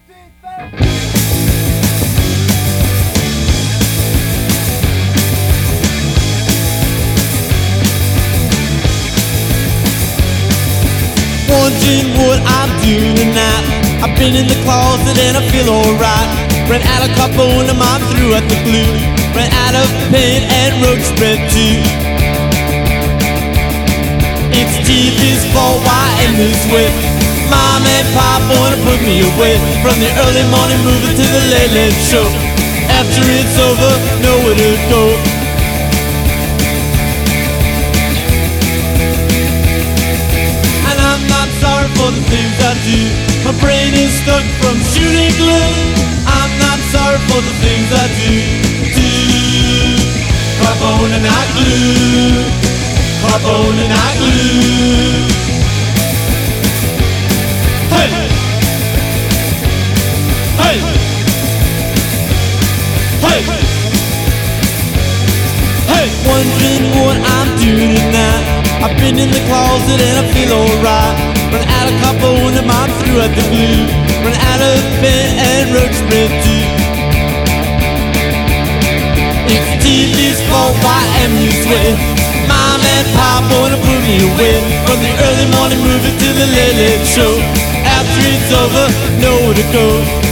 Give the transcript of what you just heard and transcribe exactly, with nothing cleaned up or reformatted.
Wondering what I'm doing tonight. I've been in the closet and I feel alright. Ran out of carbone and mom threw out the glue. Ran out of paint and road spread too. It's T V's fault, why am this way? Mom and Pop wanna put me away. From the early morning movie to the late late show. After it's over, nowhere to go. For the things I do, my brain is stuck from shooting glue. I'm not sorry for the things I do. Do carbone and not glue. Carbone and not glue. Hey, hey, hey, hey. Wondering what I'm doing tonight. I've been in the closet and I feel alright. Run out of carbone and mom threw out the glue. Run out of paint and road spread too. It's T V's fault, why am you this Mom and Pop wanna put me away. From the early morning movie to the late late show. After it's over, nowhere to go.